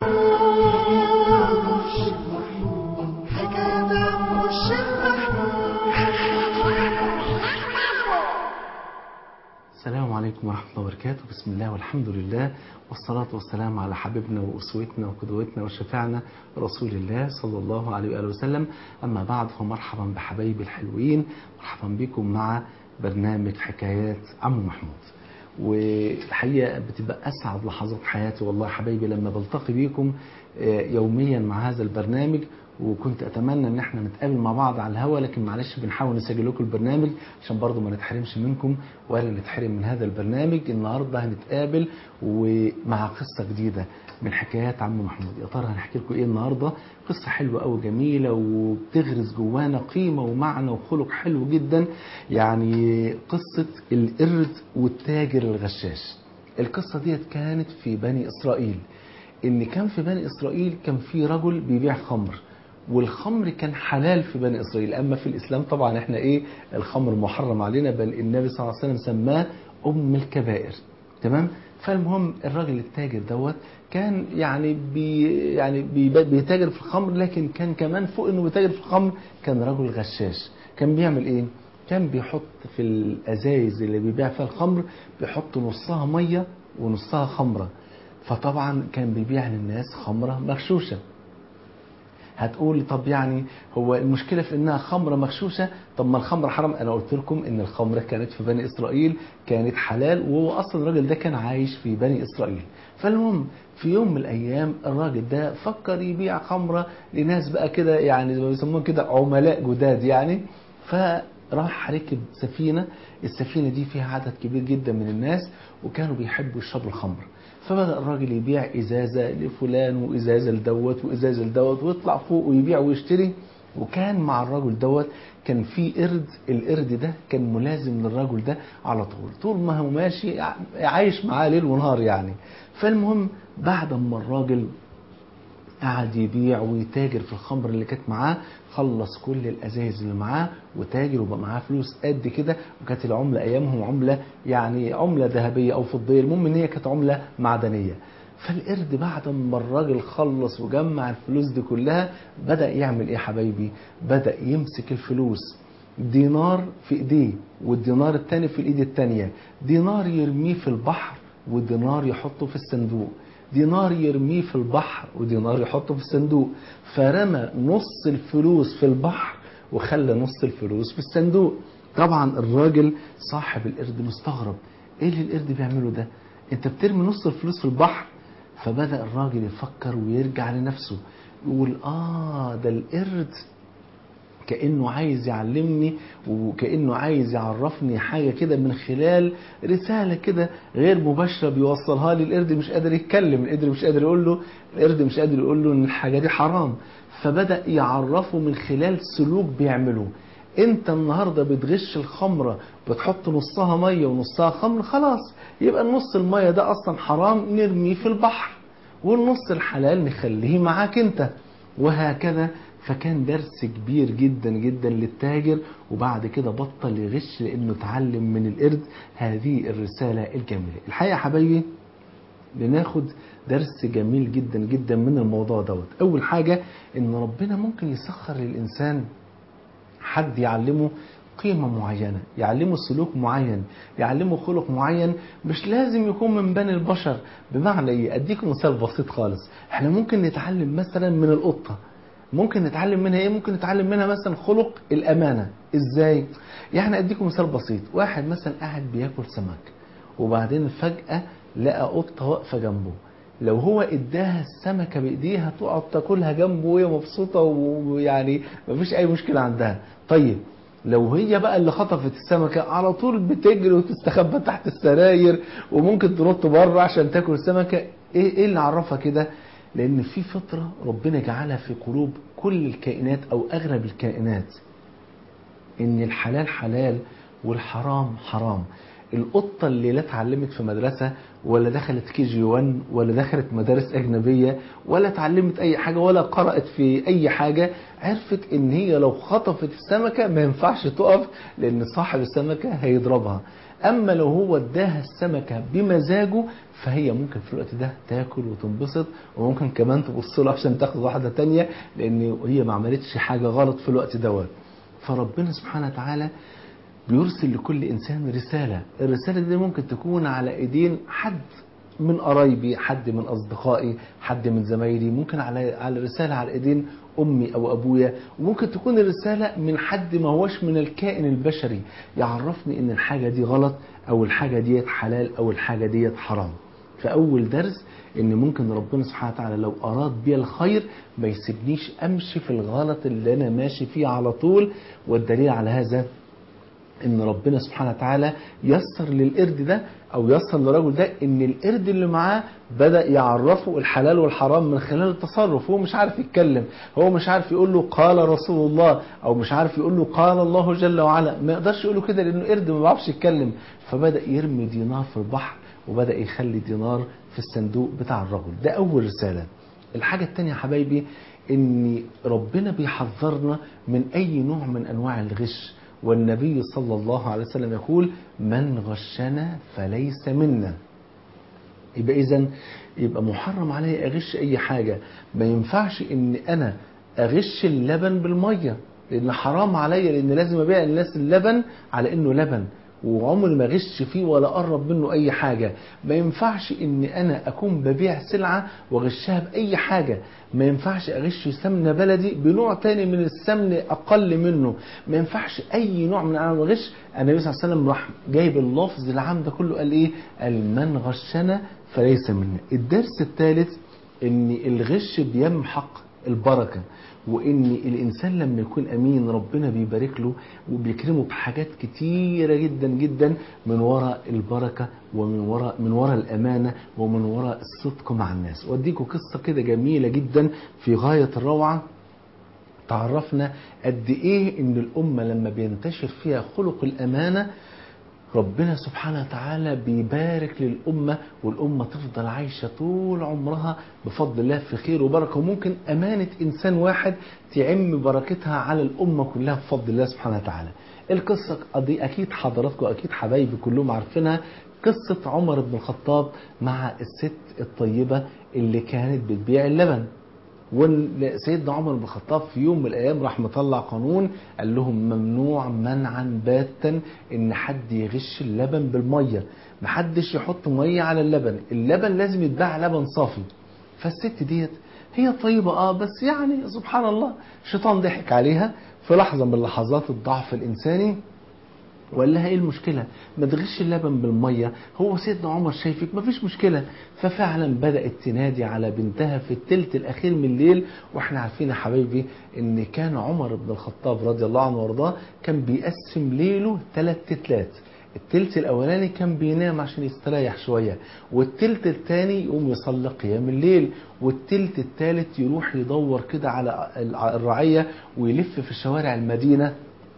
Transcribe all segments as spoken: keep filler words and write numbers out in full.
السلام عليكم ورحمة الله وبركاته. بسم الله والحمد لله والصلاة والسلام على حبيبنا وأسوتنا وقدوتنا وشفيعنا رسول الله صلى الله عليه وآله وسلم. أما بعد، فمرحبا بحبايبي الحلوين، مرحبا بكم مع برنامج حكايات عم محمود. والحقيقة بتبقى أسعد لحظات حياتي والله حبايبي لما بلتقي بيكم يوميا مع هذا البرنامج. وكنت اتمنى ان احنا نتقابل مع بعض على الهوا، لكن معلش بنحاول نسجل لكم البرنامج عشان برضو ما نتحرمش منكم ولا نتحرم من هذا البرنامج. النهارده هنتقابل ومع قصه جديده من حكايات عم محمود. يا ترى هنحكي لكم ايه النهارده؟ قصه حلوه قوي جميله وبتغرس جوانا قيمه ومعنى وخلق حلو جدا. يعني قصه القرد والتاجر الغشاش. القصه ديت كانت في بني اسرائيل. ان كان في بني اسرائيل كان في رجل بيبيع خمر، والخمر كان حلال في بني اسرائيل. اما في الاسلام طبعا احنا ايه، الخمر محرم علينا، بل النبي صلى الله عليه وسلم سماه ام الكبائر. تمام. فالمهم الراجل التاجر دوت كان يعني بي يعني بي بيتاجر في الخمر، لكن كان كمان فوق انه بيتاجر في الخمر كان رجل غشاش. كان بيعمل ايه؟ كان بيحط في الازايز اللي بيبيع فيها الخمر بيحط نصها ميه ونصها خمره. فطبعا كان بيبيع للناس خمره مغشوشه. هتقول طب يعني هو المشكلة في انها خمرة مغشوشة؟ طب ما الخمر حرام. انا قلت لكم ان الخمرة كانت في بني اسرائيل كانت حلال، وهو اصلا الراجل ده كان عايش في بني اسرائيل. فالمهم في يوم من الايام الراجل ده فكر يبيع خمرة لناس بقى كده، يعني زي ما بيسموها كده عملاء جداد يعني. فراح ركب سفينة، السفينة دي فيها عدد كبير جدا من الناس وكانوا بيحبوا يشربوا الخمر. فبدأ الراجل يبيع إزازة لفلان وإزازة لدوت وإزازة لدوت ويطلع فوق ويبيع ويشتري. وكان مع الراجل دوت كان في قرد، القرد ده كان ملازم للراجل ده على طول، طول ما هو ماشي عايش معاه ليل ونهار يعني. فالمهم بعد ما الراجل قعد يبيع ويتاجر في الخمر اللي كانت معاه، خلص كل الازايز اللي معاه وتاجر وبقى معاه فلوس قد كده. وكانت العمله ايامهم عمله يعني عمله ذهبيه او فضيه، المهم ان هي كانت عمله معدنيه. فالقرد بعد ما الراجل خلص وجمع الفلوس دي كلها بدأ يعمل ايه حبايبي؟ بدأ يمسك الفلوس، دينار في ايديه والدينار التاني في الايد التانية. دينار يرميه في البحر ودينار يحطه في الصندوق، دينار يرميه في البحر ودينار يحطه في الصندوق. فرمى نص الفلوس في البحر وخلى نص الفلوس في الصندوق. طبعا الراجل صاحب القرد مستغرب، ايه اللي القرد بيعمله ده؟ انت بترمي نص الفلوس في البحر. فبدأ الراجل يفكر ويرجع لنفسه يقول اه ده القرد كأنه عايز يعلمني وكأنه عايز يعرفني حاجة كده من خلال رسالة كده غير مباشرة بيوصلها لي. القرد مش قادر يتكلم، القرد مش قادر يقول له القرد مش قادر يقول له ان الحاجة دي حرام. فبدأ يعرفه من خلال سلوك بيعمله. انت النهاردة بتغش الخمرة، بتحط نصها مية ونصها خمر، خلاص يبقى النص المية ده اصلا حرام نرميه في البحر، والنص الحلال نخليه معاك انت، وهكذا. فكان درس كبير جدا جدا للتاجر، وبعد كده بطل يغش لانه اتعلم من القرد هذه الرسالة الجميلة. الحقيقة يا حبايبي بناخد درس جميل جدا جدا من الموضوع دوت. اول حاجة ان ربنا ممكن يسخر للانسان حد يعلمه قيمة معينة، يعلمه سلوك معين، يعلمه خلق معين، مش لازم يكون من بني البشر. بمعنى ايه؟ اديكم مثال بسيط خالص. احنا ممكن نتعلم مثلا من القطة، ممكن نتعلم منها ايه؟ ممكن نتعلم منها مثلا خلق الامانة. ازاي؟ يعني اديكم مثال بسيط. واحد مثلا قاعد بياكل سمك وبعدين فجأة لقى قطة واقفة جنبه، لو هو اداها السمكة بايديها تقعد تاكلها جنبه وهي مبسوطة ويعني مفيش اي مشكلة عندها. طيب لو هي بقى اللي خطفت السمكة على طول بتجري وتستخبى تحت السراير وممكن تنط بره عشان تاكل السمكة. ايه ايه اللي عرفها كده؟ لان في فطرة ربنا جعلها في قلوب كل الكائنات او اغلب الكائنات ان الحلال حلال والحرام حرام. القطة اللي لا اتعلمت في مدرسة ولا دخلت كي جي واحد ولا دخلت مدارس أجنبية ولا اتعلمت أي حاجة ولا قرأت في أي حاجة، عرفت إن هي لو خطفت السمكة ما ينفعش تقف لأن صاحب السمكة هيضربها. أما لو هو اداها السمكة بمزاجه فهي ممكن في الوقت ده تاكل وتنبسط، وممكن كمان تبص له عشان تاخد واحدة تانية، لأن هي ما عملتش حاجة غلط في الوقت دوت. فربنا سبحانه وتعالى بيرسل لكل إنسان رسالة، الرسالة دي ممكن تكون على إيدين حد من قرايبي، حد من أصدقائي، حد من زمايلي، ممكن على على رسالة على إيدين أمي أو أبويا، وممكن تكون الرسالة من حد ما هوش من الكائن البشري يعرفني إن الحاجة دي غلط أو الحاجة دي حلال أو الحاجة دي حرام. فأول درس إن ممكن ربنا سبحانه وتعالى لو أراد بي الخير ما يسيبنيش أمشي في الغلط اللي أنا ماشي فيه على طول. والدليل على هذا ان ربنا سبحانه وتعالى يسر للقرد ده او يسر للرجل ده ان القرد اللي معاه بدأ يعرفه الحلال والحرام من خلال التصرف. هو مش عارف يتكلم، هو مش عارف يقول له قال رسول الله، او مش عارف يقول له قال الله جل وعلا، ما يقدرش يقول له كده لانه قرد ما بيعرفش يتكلم. فبدأ يرمي دينار في البحر وبدأ يخلي دينار في الصندوق بتاع الرجل ده. اول رسالة. الحاجة التانية يا حبايبي ان ربنا بيحذرنا من اي نوع من انواع الغش، والنبي صلى الله عليه وسلم يقول من غشنا فليس منا. يبقى إذن يبقى محرم علي أغش أي حاجة. ما ينفعش إن أنا أغش اللبن بالمية، لأن حرام علي، لأن لازم أبيع الناس اللبن على إنه لبن، وعمري ما غش فيه ولا قرب منه أي حاجة. ما ينفعش إن أنا أكون ببيع سلعة وغشها بأي حاجة. ما ينفعش أغش سمنة بلدي بنوع تاني من السمن أقل منه. ما ينفعش أي نوع من أنواع الغش. النبي صلى الله عليه وسلم راح جايب اللفظ العام ده كله، قال إيه؟ قال من غشنا فليس منا. الدرس الثالث إن الغش بيمحق البركة، وإن الإنسان لما يكون أمين ربنا بيبارك له وبيكرمه بحاجات كتيرة جدا جدا من وراء البركة ومن وراء من وراء الأمانة ومن وراء الصدق مع الناس. وأديكم قصة كده جميلة جدا في غاية الروعة تعرفنا قد إيه إن الأمة لما بينتشر فيها خلق الأمانة ربنا سبحانه وتعالى بيبارك للأمة، والأمة تفضل عايشة طول عمرها بفضل الله في خير وبركة. وممكن أمانة إنسان واحد تعم بركتها على الأمة كلها بفضل الله سبحانه وتعالى. القصة دي أكيد حضراتكم أكيد حبايبي كلهم عارفينها، قصة عمر بن الخطاب مع الست الطيبة اللي كانت بتبيع اللبن. وسيدنا عمر بن الخطاب في يوم من الايام راح مطلع قانون قال لهم ممنوع منعا باتا ان حد يغش اللبن بالميه، محدش يحط ميه على اللبن، اللبن لازم يتباع لبن صافي. فالست ديت هي طيبه اه بس يعني سبحان الله الشيطان ضحك عليها في لحظه من لحظات الضعف الانساني وقال لها ايه المشكلة؟ ما تغش اللبن بالمية، هو سيدنا عمر شايفك مفيش مشكلة. ففعلا بدأت تنادي على بنتها في الثلث الأخير من الليل. واحنا عارفين يا حبايبي ان كان عمر بن الخطاب رضي الله عنه وارضاه كان بيقسم ليله ثلاث تلات. التلت الأولاني كان بينام عشان يستريح شوية، والتلت الثاني يقوم يصلي قيام الليل، والتلت الثالث يروح يدور كده على الرعية ويلف في شوارع المدينة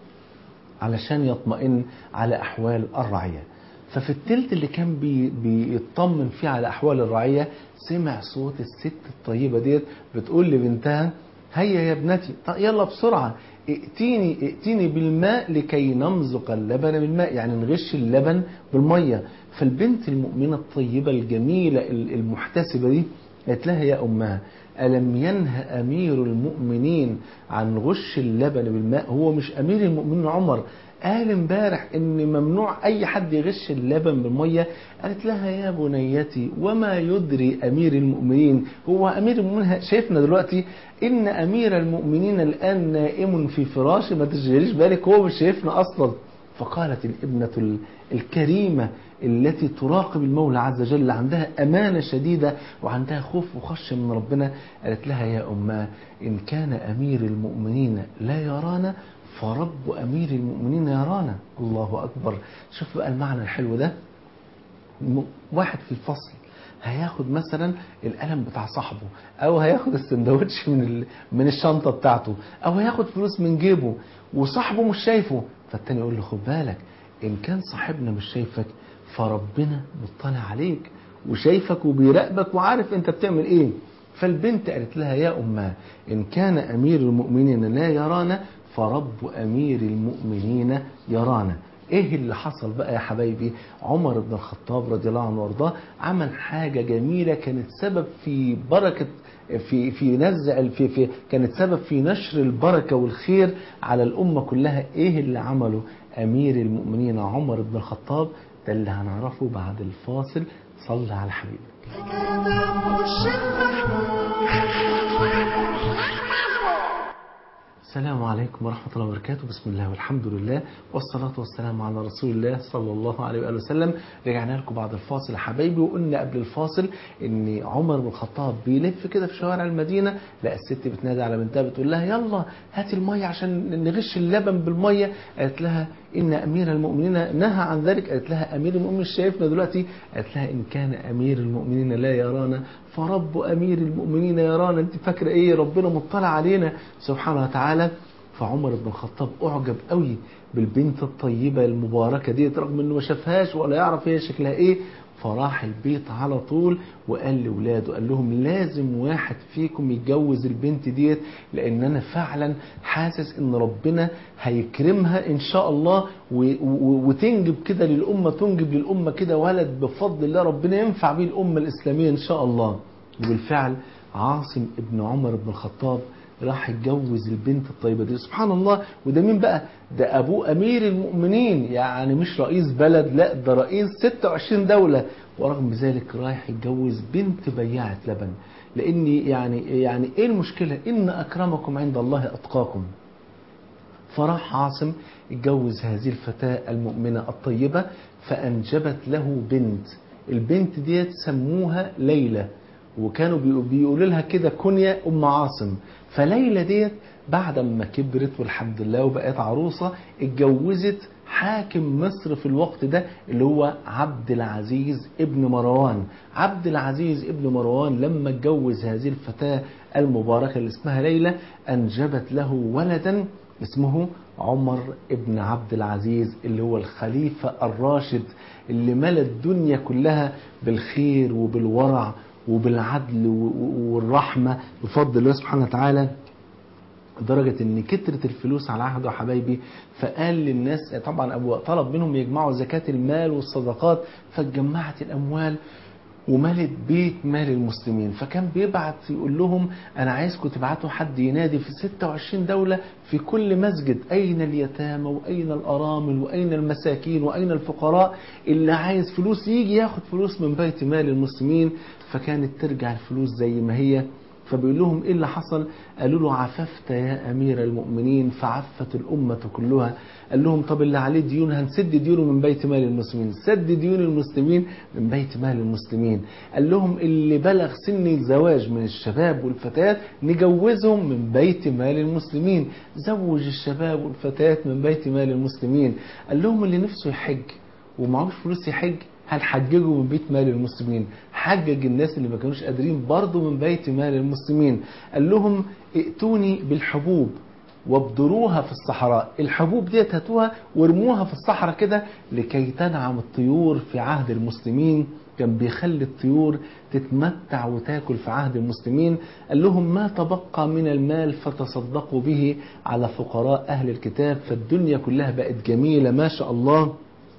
علشان يطمئن على أحوال الرعية. ففي التلت اللي كان بي بيطمن فيه على أحوال الرعية سمع صوت الست الطيبة ديت بتقول لبنتها هيا يا ابنتي يلا بسرعة ائتيني ائتيني بالماء لكي نمزق اللبن بالماء، يعني نغش اللبن بالمية. فالبنت المؤمنة الطيبة الجميلة المحتسبة دي قالت لها يا أمها ألم ينهى أمير المؤمنين عن غش اللبن بالماء؟ هو مش أمير المؤمنين عمر قال امبارح ان ممنوع اي حد يغش اللبن بالميه؟ قالت لها يا بنيتي وما يدري امير المؤمنين، هو امير المؤمنين شايفنا دلوقتي؟ ان امير المؤمنين الان نائم في فراشه، ما تشغليش بالك هو مش شايفنا اصلا. فقالت الابنة الكريمة التي تراقب المولى عز وجل عندها أمانة شديدة وعندها خوف وخشية من ربنا، قالت لها يا أماه إن كان أمير المؤمنين لا يرانا فرب أمير المؤمنين يرانا. الله أكبر. شوف بقى المعنى الحلو ده. واحد في الفصل هياخد مثلا القلم بتاع صاحبه، او هياخد السندوتش من من الشنطه بتاعته، او هياخد فلوس من جيبه وصاحبه مش شايفه، فالتاني يقول له خد بالك ان كان صاحبنا مش شايفك فربنا مطلع عليك وشايفك وبيراقبك وعارف انت بتعمل ايه. فالبنت قالت لها يا أماه إن كان أمير المؤمنين لا يرانا فرب أمير المؤمنين يرانا. ايه اللي حصل بقى يا حبايبي؟ عمر بن الخطاب رضي الله عنه وارضاه عمل حاجة جميلة كانت سبب في بركة في في نزع في في كانت سبب في نشر البركة والخير على الأمة كلها. ايه اللي عمله أمير المؤمنين عمر بن الخطاب؟ ده اللي هنعرفه بعد الفاصل. صلى على حبيبك. السلام عليكم ورحمة الله وبركاته. بسم الله والحمد لله والصلاة والسلام على رسول الله صلى الله عليه وآله وسلم. رجعنا لكم بعد الفاصل يا حبايبي، وقلنا قبل الفاصل ان عمر بن الخطاب بيلف كده في شوارع المدينة، لقى الست بتنادي على بنتها بتقول لها يلا هاتي المية عشان نغش اللبن بالمية. قالت لها إن أمير المؤمنين نهى عن ذلك. قالت لها أمير المؤمنين شايفنا دلوقتي؟ قالت لها إن كان أمير المؤمنين لا يرانا فرب أمير المؤمنين يرانا. أنت فاكرة إيه؟ ربنا مطلع علينا سبحانه وتعالى. فعمر بن الخطاب أعجب قوي بالبنت الطيبة المباركة دي، رغم إنه ما شافهاش ولا يعرف هي شكلها إيه. فراح البيت على طول وقال لولاده، قال لهم لازم واحد فيكم يتجوز البنت ديت، لان انا فعلا حاسس ان ربنا هيكرمها ان شاء الله وتنجب كده للامه، تنجب للامه كده ولد بفضل الله ربنا ينفع بيه الامه الاسلاميه ان شاء الله. وبالفعل عاصم ابن عمر بن الخطاب راح يتجوز البنت الطيبة دي. سبحان الله. وده مين بقى؟ ده أبوه أمير المؤمنين، يعني مش رئيس بلد، لا ده رئيس ستة وعشرين دولة، ورغم ذلك رايح يتجوز بنت بياعة لبن. لأني يعني يعني إيه المشكلة؟ إن أكرمكم عند الله أتقاكم. فراح عاصم اتجوز هذه الفتاة المؤمنة الطيبة، فأنجبت له بنت. البنت ديت سموها ليلى، وكانوا بيقولوا لها كده كنية أم عاصم. فليلى ديت بعد ما كبرت والحمد لله وبقت عروسة، اتجوزت حاكم مصر في الوقت ده اللي هو عبد العزيز ابن مروان. عبد العزيز ابن مروان لما اتجوز هذه الفتاة المباركة اللي اسمها ليلى، أنجبت له ولدا اسمه عمر ابن عبد العزيز، اللي هو الخليفة الراشد اللي ملى الدنيا كلها بالخير وبالورع وبالعدل والرحمة بفضل الله سبحانه وتعالى. لدرجة ان كترت الفلوس على عهده حبايبي، فقال للناس، طبعا ابو طلب منهم يجمعوا زكاة المال والصدقات، فاتجمعت الاموال وملت بيت مال المسلمين. فكان بيبعت يقول لهم انا عايزكم تبعتوا حد ينادي في ستة وعشرين دولة في كل مسجد، اين اليتامى واين الارامل واين المساكين واين الفقراء، اللي عايز فلوس يجي ياخد فلوس من بيت مال المسلمين. فكانت ترجع الفلوس زي ما هي. فبيقول لهم ايه اللي حصل؟ قالوا له عففت يا امير المؤمنين فعفت الامه كلها. قال لهم طب اللي عليه ديون هنسد ديونه من بيت مال المسلمين، سد ديون المسلمين من بيت مال المسلمين. قال لهم اللي بلغ سن الزواج من الشباب والفتيات نجوزهم من بيت مال المسلمين، زوج الشباب والفتيات من بيت مال المسلمين. قال لهم اللي نفسه يحج ومعهوش فلوس يحج هنحججه من بيت مال المسلمين، حجج الناس اللي ما كانوش قادرين برضه من بيت مال المسلمين. قال لهم ائتوني بالحبوب وابدروها في الصحراء، الحبوب ديت هاتوها وارموها في الصحراء كده لكي تنعم الطيور في عهد المسلمين. كان بيخلي الطيور تتمتع وتاكل في عهد المسلمين. قال لهم ما تبقى من المال فتصدقوا به على فقراء أهل الكتاب. فالدنيا كلها بقت جميلة ما شاء الله،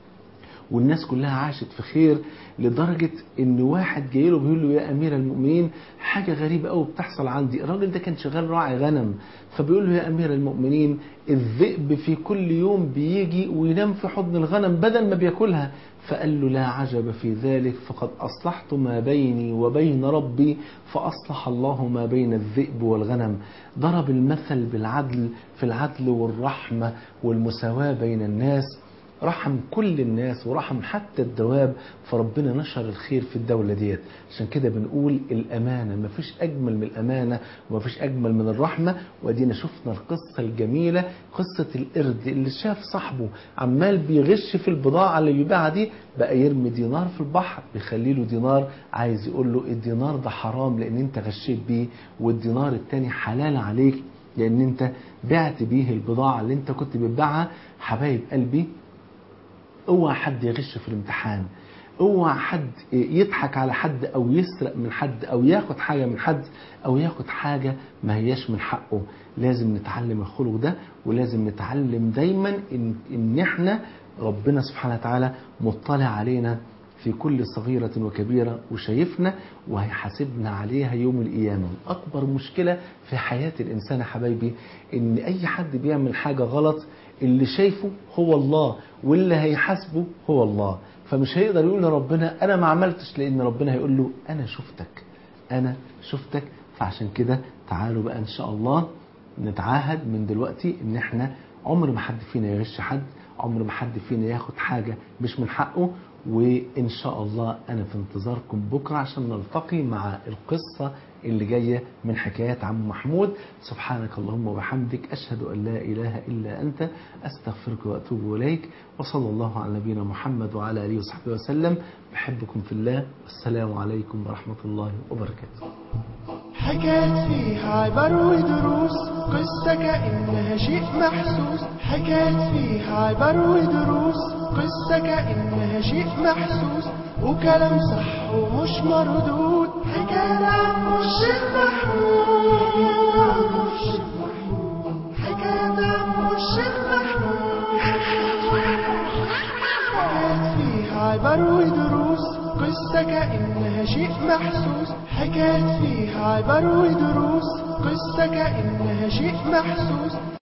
والناس كلها عاشت في خير. لدرجة ان واحد جاي له بيقول له يا امير المؤمنين حاجة غريبة قوي بتحصل عندي. الراجل ده كان شغال راعي غنم، فبيقول له يا امير المؤمنين الذئب في كل يوم بيجي وينام في حضن الغنم بدل ما بياكلها. فقال له لا عجب في ذلك، فقد أصلحت ما بيني وبين ربي فأصلح الله ما بين الذئب والغنم. ضرب المثل بالعدل، في العدل والرحمة والمساواة بين الناس، رحم كل الناس ورحم حتى الدواب. فربنا نشر الخير في الدولة ديت. عشان كده بنقول الأمانة، مفيش أجمل من الأمانة ومفيش أجمل من الرحمة. وادينا شفنا القصة الجميلة، قصة القرد اللي شاف صاحبه عمال بيغش في البضاعة اللي بيبيعها دي، بقى يرمي دينار في البحر بيخلي له دينار، عايز يقول له الدينار ده حرام لأن انت غشيت بيه، والدينار التاني حلال عليك لأن انت بعت بيه البضاعة اللي انت كنت بتبيعها. حبايب قلبي، اوعى حد يغش في الامتحان، اوعى حد يضحك على حد او يسرق من حد او ياخد حاجة من حد او ياخد حاجة ما هياش من حقه. لازم نتعلم الخلق ده، ولازم نتعلم دايما ان, إن احنا ربنا سبحانه وتعالى مطلع علينا في كل صغيرة وكبيرة وشايفنا وهيحاسبنا عليها يوم القيامة. أكبر مشكلة في حياة الإنسان يا حبايبي إن أي حد بيعمل حاجة غلط اللي شايفه هو الله، واللي هيحاسبه هو الله. فمش هيقدر يقول لربنا أنا ما عملتش، لأن ربنا هيقول له أنا شفتك، أنا شفتك. فعشان كده تعالوا بقى إن شاء الله نتعاهد من دلوقتي إن إحنا عمر ما حد فينا يغش حد، عمر ما حد فينا ياخد حاجة مش من حقه. وإن شاء الله أنا في انتظاركم بكرة عشان نلتقي مع القصة اللي جاية من حكايات عم محمود. سبحانك اللهم وبحمدك، أشهد أن لا إله إلا أنت، أستغفرك وأتوب إليك. وصلى الله على نبينا محمد وعلى آله وصحبه وسلم. بحبكم في الله، والسلام عليكم ورحمة الله وبركاته. حكايات فيها عبر ودروس، قصة كأنها شيء محسوس. حكايات فيها عبر ودروس، قصة كأنها شيء محسوس، وكلام صح ومش مردود. حكاية عن الشيخ محمود، حكاية عن الشيخ محمود. حكايات فيها عبر ودروس، قصة كأنها شيء محسوس. حكايات فيها عبر ودروس، قصة كأنها شيء محسوس.